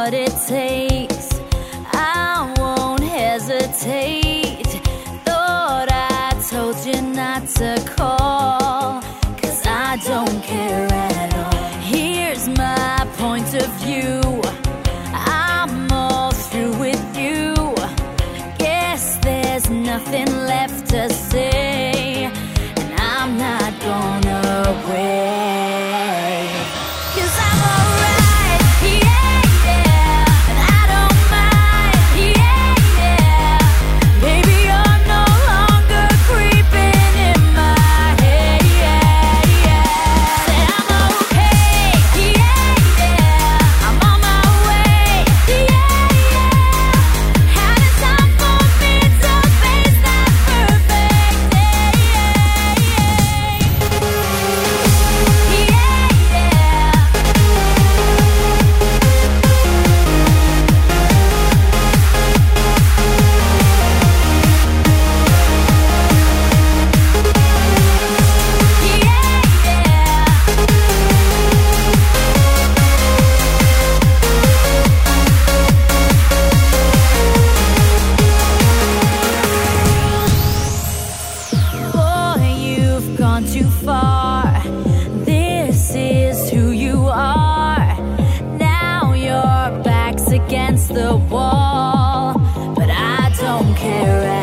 what it takes. I won't hesitate. Thought I told you not to call, 'cause I don't care at all. Here's my point of view. I'm all through with you. Guess there's nothing left to say, and I'm not gonna wait. 'Cause I'm alright, yeah, yeah, and I don't mind, yeah, yeah. Baby, you're no longer creeping in my head, yeah, yeah. Said I'm okay, yeah, yeah. I'm on my way, yeah, yeah. Had it's time for me to face that perfect day, yeah, yeah. Boy, you've gone too far. This is who you are. Now your back's against the wall, but I don't care